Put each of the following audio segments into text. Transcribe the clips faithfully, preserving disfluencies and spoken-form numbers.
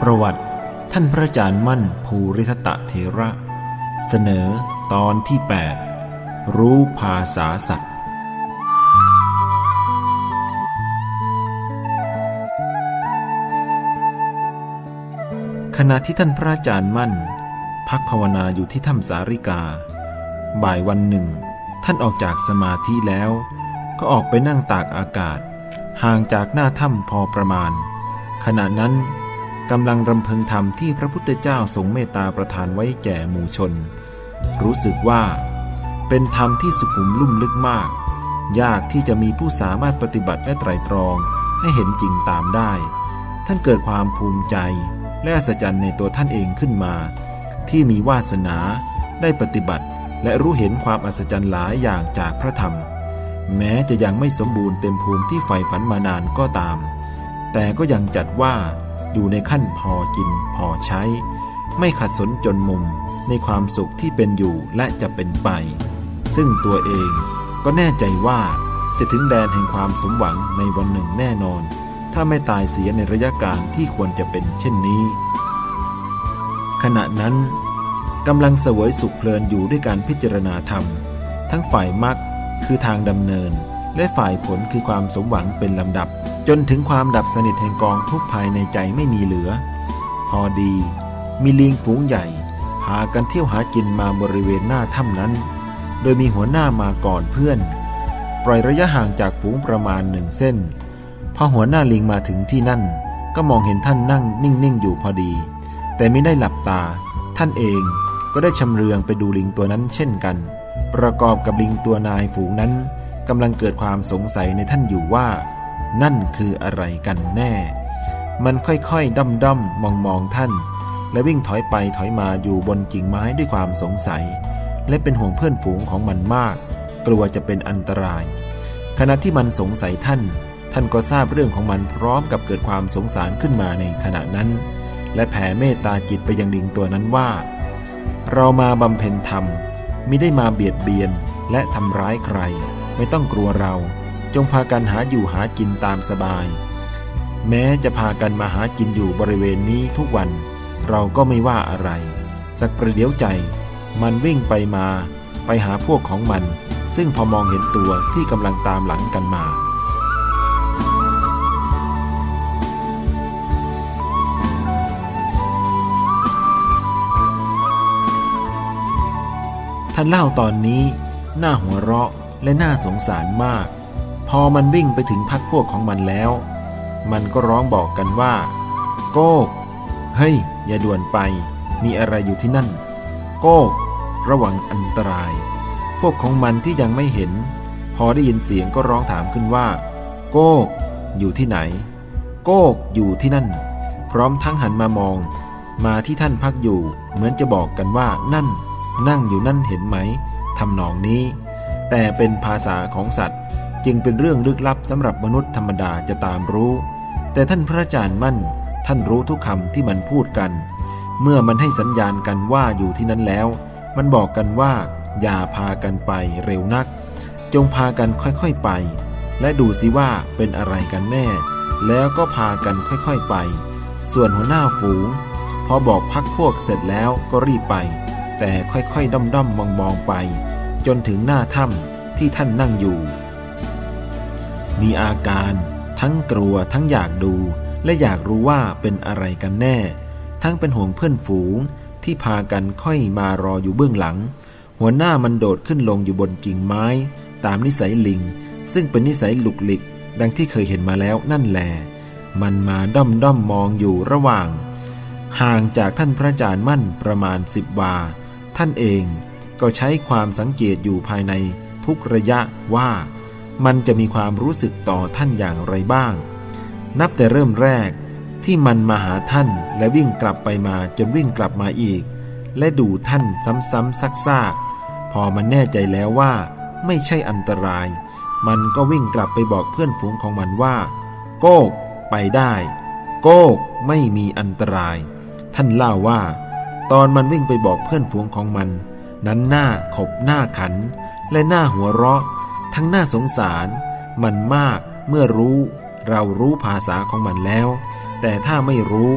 ประวัติท่านพระอาจารย์มั่นภูริทัตเถระเสนอตอนที่แปดรู้ภาษาสัตว์ขณะที่ท่านพระอาจารย์มั่นพักภาวนาอยู่ที่ถ้ำสาริกาบ่ายวันหนึ่งท่านออกจากสมาธิแล้วก็ออกไปนั่งตากอากาศห่างจากหน้าถ้ำพอประมาณขณะนั้นกำลังรำพึงธรรมที่พระพุทธเจ้าทรงเมตตาประทานไว้แก่หมู่ชนรู้สึกว่าเป็นธรรมที่สุขุมลุ่มลึกมากยากที่จะมีผู้สามารถปฏิบัติและไตร่ตรองให้เห็นจริงตามได้ท่านเกิดความภูมิใจและอัศจรรย์ในตัวท่านเองขึ้นมาที่มีวาสนาได้ปฏิบัติและรู้เห็นความอัศจรรย์หลายอย่างจากพระธรรมแม้จะยังไม่สมบูรณ์เต็มภูมิที่ใฝ่ฝันมานานก็ตามแต่ก็ยังจัดว่าอยู่ในขั้นพอกินพอใช้ไม่ขัดสนจนมุมในความสุขที่เป็นอยู่และจะเป็นไปซึ่งตัวเองก็แน่ใจว่าจะถึงแดนแห่งความสมหวังในวันหนึ่งแน่นอนถ้าไม่ตายเสียในระยะการที่ควรจะเป็นเช่นนี้ขณะนั้นกำลังเสวยสุขเพลินอยู่ด้วยการพิจารณาธรรมทั้งฝ่ายมรรคคือทางดำเนินและฝ่ายผลคือความสมหวังเป็นลำดับจนถึงความดับสนิทแห่งกองทุกข์ภายในใจไม่มีเหลือพอดีมีลิงฝูงใหญ่พากันเที่ยวหากินมาบริเวณหน้าถ้ำนั้นโดยมีหัวหน้ามาก่อนเพื่อนปล่อยระยะห่างจากฝูงประมาณหนึ่งเส้นพอหัวหน้าลิงมาถึงที่นั่นก็มองเห็นท่านนั่งนิ่งๆอยู่พอดีแต่ไม่ได้หลับตาท่านเองก็ได้ชำเลืองไปดูลิงตัวนั้นเช่นกันประกอบกับลิงตัวนายฝูงนั้นกำลังเกิดความสงสัยในท่านอยู่ว่านั่นคืออะไรกันแน่มันค่อยๆด้อมๆมองๆท่านและวิ่งถอยไปถอยมาอยู่บนกิ่งไม้ด้วยความสงสัยและเป็นห่วงเพื่อนฝูงของมันมากกลัวจะเป็นอันตรายขณะที่มันสงสัยท่านท่านก็ทราบเรื่องของมันพร้อมกับเกิดความสงสารขึ้นมาในขณะนั้นและแผ่เมตตาจิตไปยังลิงตัวนั้นว่าเรามาบำเพ็ญธรรมมิได้มาเบียดเบียนและทำร้ายใครไม่ต้องกลัวเราจงพากันหาอยู่หากินตามสบายแม้จะพากันมาหากินอยู่บริเวณนี้ทุกวันเราก็ไม่ว่าอะไรสักประเดี๋ยวใจมันวิ่งไปมาไปหาพวกของมันซึ่งพอมองเห็นตัวที่กำลังตามหลังกันมาท่านเล่าตอนนี้น่าหัวเราะและน่าสงสารมากพอมันวิ่งไปถึงพรรคพวกของมันแล้วมันก็ร้องบอกกันว่าโก้เฮ้ยอย่าด่วนไปมีอะไรอยู่ที่นั่นโก้ระวังอันตรายพวกของมันที่ยังไม่เห็นพอได้ยินเสียงก็ร้องถามขึ้นว่าโก้อยู่ที่ไหนโก้อยู่ที่นั่นพร้อมทั้งหันมามองมาที่ท่านพักอยู่เหมือนจะบอกกันว่านั่นนั่งอยู่นั่นเห็นไหมทำนองนี้แต่เป็นภาษาของสัตว์จึงเป็นเรื่องลึกลับสำหรับมนุษย์ธรรมดาจะตามรู้แต่ท่านพระอาจารย์มั่นท่านรู้ทุกคำที่มันพูดกันเมื่อมันให้สัญญาณกันว่าอยู่ที่นั้นแล้วมันบอกกันว่าอย่าพากันไปเร็วนักจงพากันค่อยๆไปและดูสิว่าเป็นอะไรกันแน่แล้วก็พากันค่อยๆไปส่วนหัวหน้าฝูงพอบอกพักพวกเสร็จแล้วก็รีบไปแต่ค่อยๆด้อมๆมองๆไปจนถึงหน้าถ้ำที่ท่านนั่งอยู่มีอาการทั้งกลัวทั้งอยากดูและอยากรู้ว่าเป็นอะไรกันแน่ทั้งเป็นห่วงเพื่อนฝูงที่พากันค่อยมารออยู่เบื้องหลังหัวหน้ามันโดดขึ้นลงอยู่บนกิ่งไม้ตามนิสัยลิงซึ่งเป็นนิสัยหลุกหลิกดังที่เคยเห็นมาแล้วนั่นแหละมันมาด้อมด้อมมองอยู่ระหว่างห่างจากท่านพระอาจารย์มั่นประมาณสิบวาท่านเองก็ใช้ความสังเกตอยู่ภายในทุกระยะว่ามันจะมีความรู้สึกต่อท่านอย่างไรบ้างนับแต่เริ่มแรกที่มันมาหาท่านและวิ่งกลับไปมาจนวิ่งกลับมาอีกและดูท่านซ้ำๆซากๆพอมันแน่ใจแล้วว่าไม่ใช่อันตรายมันก็วิ่งกลับไปบอกเพื่อนฝูงของมันว่าโก้ไปได้โก้ไม่มีอันตรายท่านเล่าว่าตอนมันวิ่งไปบอกเพื่อนฝูงของมันนั้นหน้าขบหน้าขันและหน้าหัวเราะทั้งน่าสงสารมันมากเมื่อรู้เรารู้ภาษาของมันแล้วแต่ถ้าไม่รู้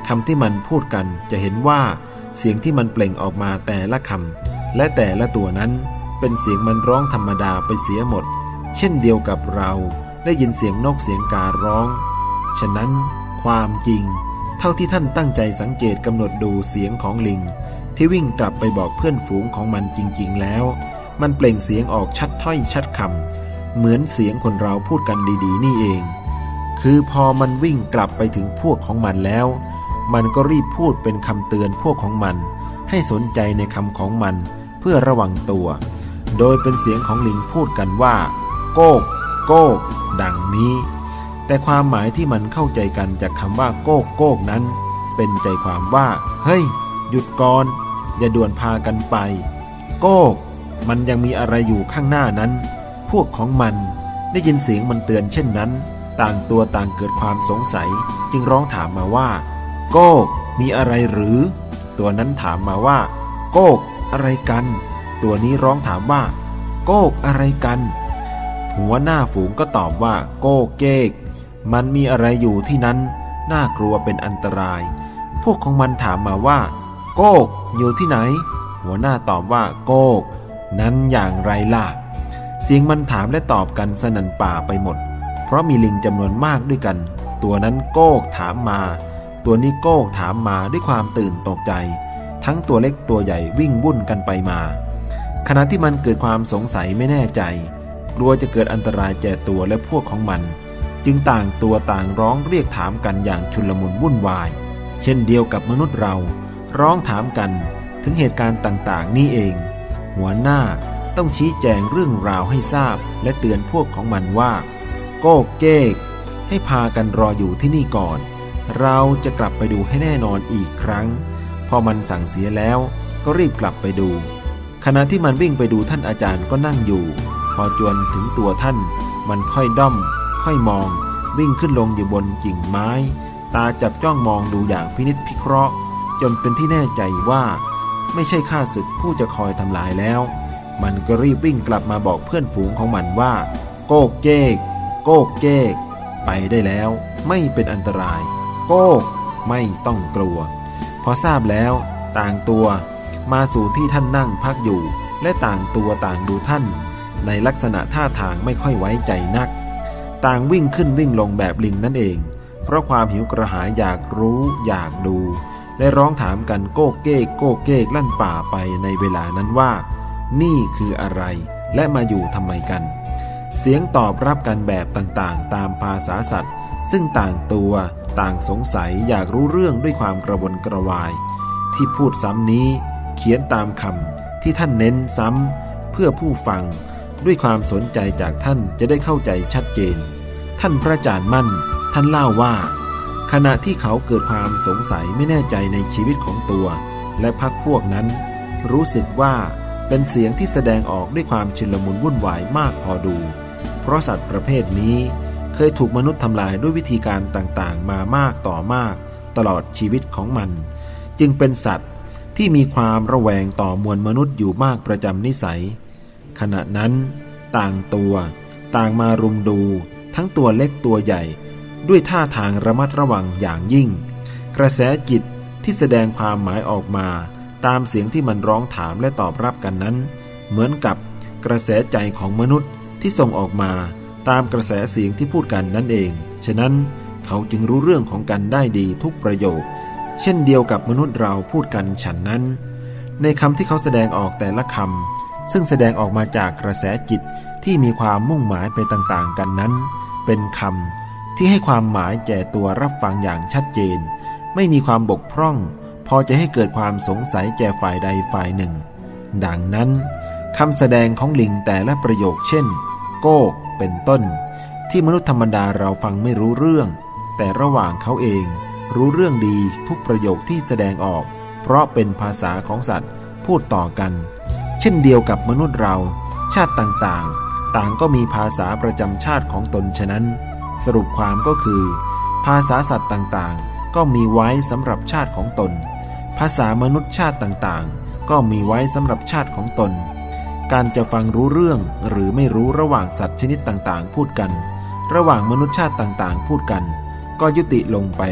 คำที่มันพูดกันจะเห็นว่าเสียงที่มันเปล่งออกมาแต่ละคำและแต่ละตัวนั้นเป็นเสียงมันร้องธรรมดาไปเสียหมดเช่นเดียวกับเราได้ยินเสียงนกเสียงการ้องฉะนั้นความจริงเท่าที่ท่านตั้งใจสังเกตกำหนดดูเสียงของลิงที่วิ่งกลับไปบอกเพื่อนฝูงของมันจริงๆแล้วมันเปล่งเสียงออกชัดถ้อยชัดคำเหมือนเสียงคนเราพูดกันดีๆนี่เองคือพอมันวิ่งกลับไปถึงพวกของมันแล้วมันก็รีบพูดเป็นคำเตือนพวกของมันให้สนใจในคำของมันเพื่อระวังตัวโดยเป็นเสียงของลิงพูดกันว่าโกกโกกดังนี้แต่ความหมายที่มันเข้าใจกันจากคำว่าโกกโกกนั้นเป็นใจความว่าเฮ้ยหยุดก่อนอย่าด่วนพากันไปโกกมันยังมีอะไรอยู่ข้างหน้านั้นพวกของมันได้ยินเสียงมันเตือนเช่นนั้นต่างตัวต่างเกิดความสงสัยจึงร้องถามมาว่าโกกมีอะไรหรือตัวนั้นถามมาว่าโกกอะไรกันตัวนี้ร้องถามว่าโกกอะไรกันหัวหน้าฝูงก็ตอบว่าโกกเกกมันมีอะไรอยู่ที่นั้นน่ากลัวเป็นอันตรายพวกของมันถามมาว่าโกกอยู่ที่ไหนหัวหน้าตอบว่าโกกนั้นอย่างไรล่ะเสียงมันถามและตอบกันสนั่นป่าไปหมดเพราะมีลิงจำนวนมากด้วยกันตัวนั้นโกกถามมาตัวนี้โกกถามมาด้วยความตื่นตกใจทั้งตัวเล็กตัวใหญ่วิ่งวุ่นกันไปมาขณะที่มันเกิดความสงสัยไม่แน่ใจกลัวจะเกิดอันตรายแก่ตัวและพวกของมันจึงต่างตัวต่างร้องเรียกถามกันอย่างชุลมุนวุ่นวายเช่นเดียวกับมนุษย์เราร้องถามกันถึงเหตุการณ์ต่างๆนี่เองหัวหน้าต้องชี้แจงเรื่องราวให้ทราบและเตือนพวกของมันว่าโกกเกกให้พากันรออยู่ที่นี่ก่อนเราจะกลับไปดูให้แน่นอนอีกครั้งพอมันสั่งเสียแล้วก็รีบกลับไปดูขณะที่มันวิ่งไปดูท่านอาจารย์ก็นั่งอยู่พอจวนถึงตัวท่านมันค่อยด้อมค่อยมองวิ่งขึ้นลงอยู่บนกิ่งไม้ตาจับจ้องมองดูอย่างพินิจพิเคราะห์จนเป็นที่แน่ใจว่าไม่ใช่ข้าศึกผู้จะคอยทำลายแล้วมันก็รีบวิ่งกลับมาบอกเพื่อนฝูงของมันว่าโกกเกกโกกเกกไปได้แล้วไม่เป็นอันตรายโกกไม่ต้องกลัวพอทราบแล้วต่างตัวมาสู่ที่ท่านนั่งพักอยู่และต่างตัวต่างดูท่านในลักษณะท่าทางไม่ค่อยไว้ใจนักต่างวิ่งขึ้นวิ่งลงแบบลิงนั่นเองเพราะความหิวกระหายอยากรู้อยากดูและร้องถามกันโกกเก้โกกเก้ลั่นป่าไปในเวลานั้นว่านี่คืออะไรและมาอยู่ทำไมกันเสียงตอบรับกันแบบต่างๆตามภาษาสัตว์ซึ่งต่างตัวต่างสงสัยอยากรู้เรื่องด้วยความกระวนกระวายที่พูดซ้ำนี้เขียนตามคำที่ท่านเน้นซ้ำเพื่อผู้ฟังด้วยความสนใจจากท่านจะได้เข้าใจชัดเจนท่านพระอาจารย์มั่นท่านเล่าว่าขณะที่เขาเกิดความสงสัยไม่แน่ใจในชีวิตของตัวและพรรคพวกนั้นรู้สึกว่าเป็นเสียงที่แสดงออกด้วยความชุลมุนวุ่นวายมากพอดูเพราะสัตว์ประเภทนี้เคยถูกมนุษย์ทำลายด้วยวิธีการต่างๆมามากต่อมากตลอดชีวิตของมันจึงเป็นสัตว์ที่มีความระแวงต่อมวลมนุษย์อยู่มากประจำนิสัยขณะนั้นต่างตัวต่างมารุมดูทั้งตัวเล็กตัวใหญ่ด้วยท่าทางระมัดระวังอย่างยิ่งกระแสจิตที่แสดงความหมายออกมาตามเสียงที่มันร้องถามและตอบรับกันนั้นเหมือนกับกระแสใจของมนุษย์ที่ส่งออกมาตามกระแสเสียงที่พูดกันนั่นเองฉะนั้นเขาจึงรู้เรื่องของกันได้ดีทุกประโยคเช่นเดียวกับมนุษย์เราพูดกันฉันนั้นในคำที่เขาแสดงออกแต่ละคำซึ่งแสดงออกมาจากกระแสจิตที่มีความมุ่งหมายไปต่างๆกันนั้นเป็นคำที่ให้ความหมายแก่ตัวรับฟังอย่างชัดเจนไม่มีความบกพร่องพอจะให้เกิดความสงสัยแก่ฝ่ายใดฝ่ายหนึ่งดังนั้นคำแสดงของลิงแต่ละประโยคเช่นโกกเป็นต้นที่มนุษย์ธรรมดาเราฟังไม่รู้เรื่องแต่ระหว่างเขาเองรู้เรื่องดีทุกประโยคที่แสดงออกเพราะเป็นภาษาของสัตว์พูดต่อกันเช่นเดียวกับมนุษย์เราชาติต่างๆต่างก็มีภาษาประจำชาติของตนฉะนั้นสรุปความก็คือภาษาสัตว์ต่างๆก็มีไว้สำหรับชาติของตนภาษามนุษย์ชาติต่างๆก็มีไว้สำหรับชาติของตนการจะฟังรู้เรื่องหรือไม่รู้ระหว่างสัตว์ชนิดต่างๆพูดกันระหว่างมนุษย์ชาติต่างๆพูดกันก็ยุติลงไป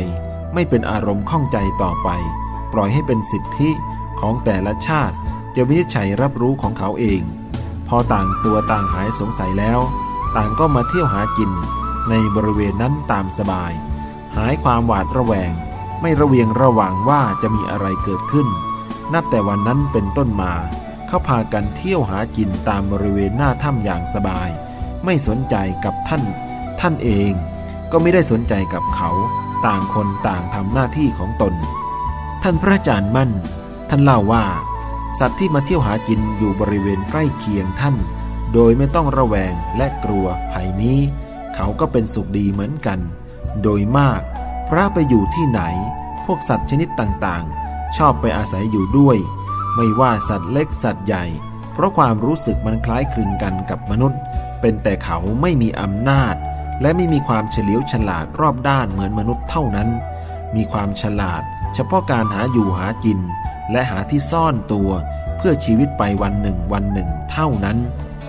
ไม่เป็นอารมณ์ข้องใจต่อไปปล่อยให้เป็นสิทธิของแต่ละชาติจะวินิจฉัยรับรู้ของเขาเองพอต่างตัวต่างหายสงสัยแล้วต่างก็มาเที่ยวหากินในบริเวณนั้นตามสบายหายความหวาดระแวงไม่ระเวียงระวังว่าจะมีอะไรเกิดขึ้นนับแต่วันนั้นเป็นต้นมาเขาพากันเที่ยวหากินตามบริเวณหน้าถ้ำอย่างสบายไม่สนใจกับท่านท่านเองก็ไม่ได้สนใจกับเขาต่างคนต่างทำหน้าที่ของตนท่านพระอาจารย์มั่นท่านเล่าว่าสัตว์ที่มาเที่ยวหากินอยู่บริเวณใกล้เคียงท่านโดยไม่ต้องระแวงและกลัวภัยนี้เขาก็เป็นสุขดีเหมือนกันโดยมากพระไปอยู่ที่ไหนพวกสัตว์ชนิดต่างๆชอบไปอาศัยอยู่ด้วยไม่ว่าสัตว์เล็กสัตว์ใหญ่เพราะความรู้สึกมันคล้ายคลึงกันกับมนุษย์เป็นแต่เขาไม่มีอำนาจและไม่มีความเฉลียวฉลาดรอบด้านเหมือนมนุษย์เท่านั้นมีความฉลาดเฉพาะการหาอยู่หากินและหาที่ซ่อนตัวเพื่อชีวิตไปวันหนึ่งวันหนึ่งเท่านั้น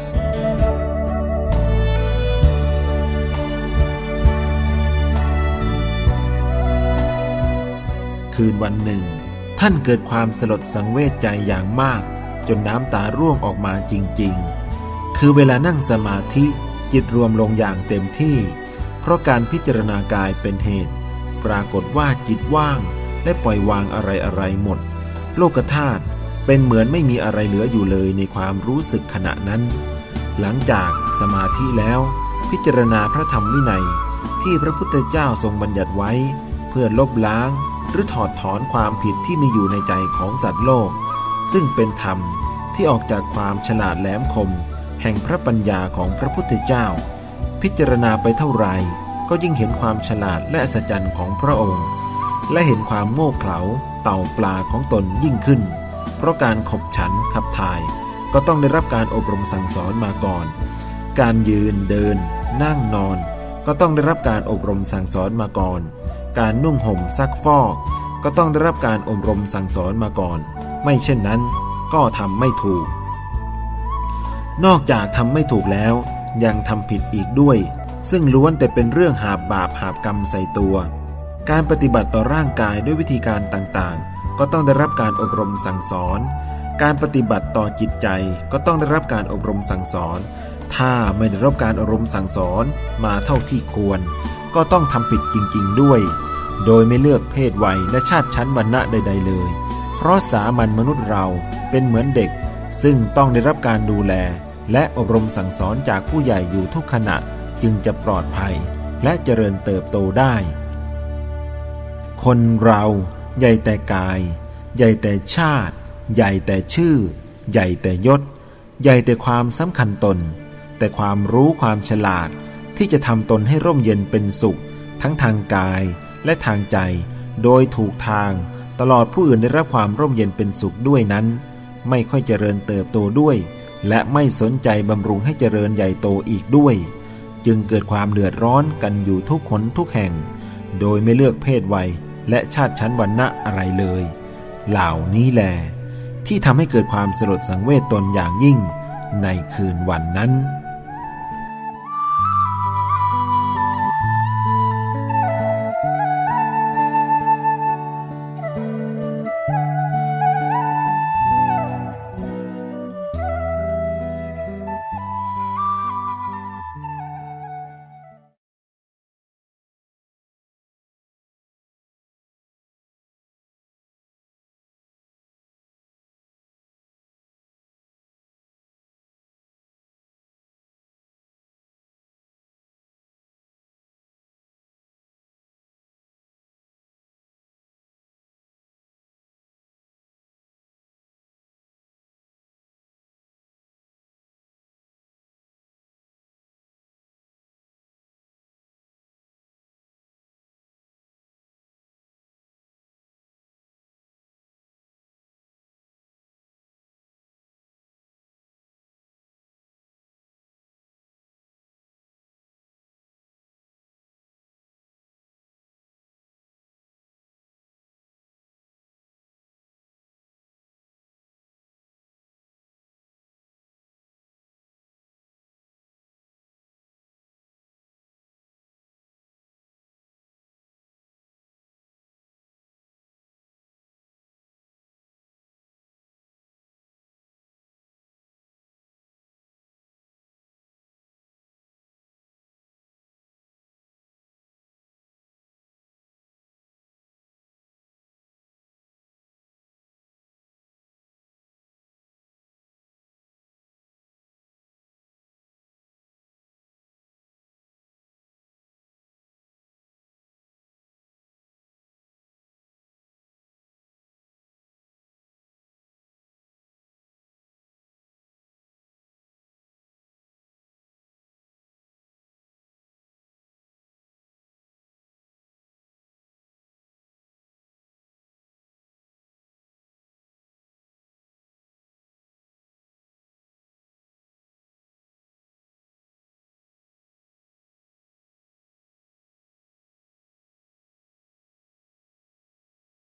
คืนวันหนึ่งท่านเกิดความสลดสังเวชใจอย่างมากจนน้ำตาร่วงออกมาจริงๆคือเวลานั่งสมาธิจิตรวมลงอย่างเต็มที่เพราะการพิจารณากายเป็นเหตุปรากฏว่าจิตว่างและปล่อยวางอะไรๆหมดโลกธาตุเป็นเหมือนไม่มีอะไรเหลืออยู่เลยในความรู้สึกขณะนั้นหลังจากสมาธิแล้วพิจารณาพระธรรมวินัยที่พระพุทธเจ้าทรงบัญญัติไว้เพื่อลบล้างหรือถอดถอนความผิดที่มีอยู่ในใจของสัตว์โลกซึ่งเป็นธรรมที่ออกจากความฉลาดแหลมคมแห่งพระปัญญาของพระพุทธเจ้าพิจารณาไปเท่าไรก็ยิ่งเห็นความฉลาดและอัศจรรย์ของพระองค์และเห็นความโง่เขลาเต่าปลาของตนยิ่งขึ้นเพราะการขบฉันขับถ่ายก็ต้องได้รับการอบรมสั่งสอนมาก่อนการยืนเดินนั่งนอนก็ต้องได้รับการอบรมสั่งสอนมาก่อนการนุ่งห่มซักฟอกก็ต้องได้รับการอบรมสั่งสอนมาก่อนไม่เช่นนั้นก็ทำไม่ถูกนอกจากทำไม่ถูกแล้วยังทำผิดอีกด้วยซึ่งล้วนแต่เป็นเรื่องหาบาปหาบกรรมใส่ตัวการปฏิบัติต่อร่างกายด้วยวิธีการต่างๆก็ต้องได้รับการอบรมสั่งสอนการปฏิบัติต่อจิตใจก็ต้องได้รับการอบรมสั่งสอนถ้าไม่ได้รับการอบรมสั่งสอนมาเท่าที่ควรก็ต้องทำผิดจริงๆด้วยโดยไม่เลือกเพศวัยและชาติชั้นวรรณะใดๆเลยเพราะสามัญมนุษย์เราเป็นเหมือนเด็กซึ่งต้องได้รับการดูแลและอบรมสั่งสอนจากผู้ใหญ่อยู่ทุกขณะจึงจะปลอดภัยและเจริญเติบโตได้คนเราใหญ่แต่กายใหญ่แต่ชาติใหญ่แต่ชื่อใหญ่แต่ยศใหญ่แต่ความสำคัญตนแต่ความรู้ความฉลาดที่จะทำตนให้ร่มเย็นเป็นสุขทั้งทางกายและทางใจโดยถูกทางตลอดผู้อื่นได้รับความร่มเย็นเป็นสุขด้วยนั้นไม่ค่อยเจริญเติบโตด้วยและไม่สนใจบำรุงให้เจริญใหญ่โตอีกด้วยจึงเกิดความเดือดร้อนกันอยู่ทุกหนทุกแห่งโดยไม่เลือกเพศวัยและชาติชั้นวรรณะอะไรเลยเหล่านี้แลที่ทำให้เกิดความสลดสังเวชตนอย่างยิ่งในคืนวันนั้น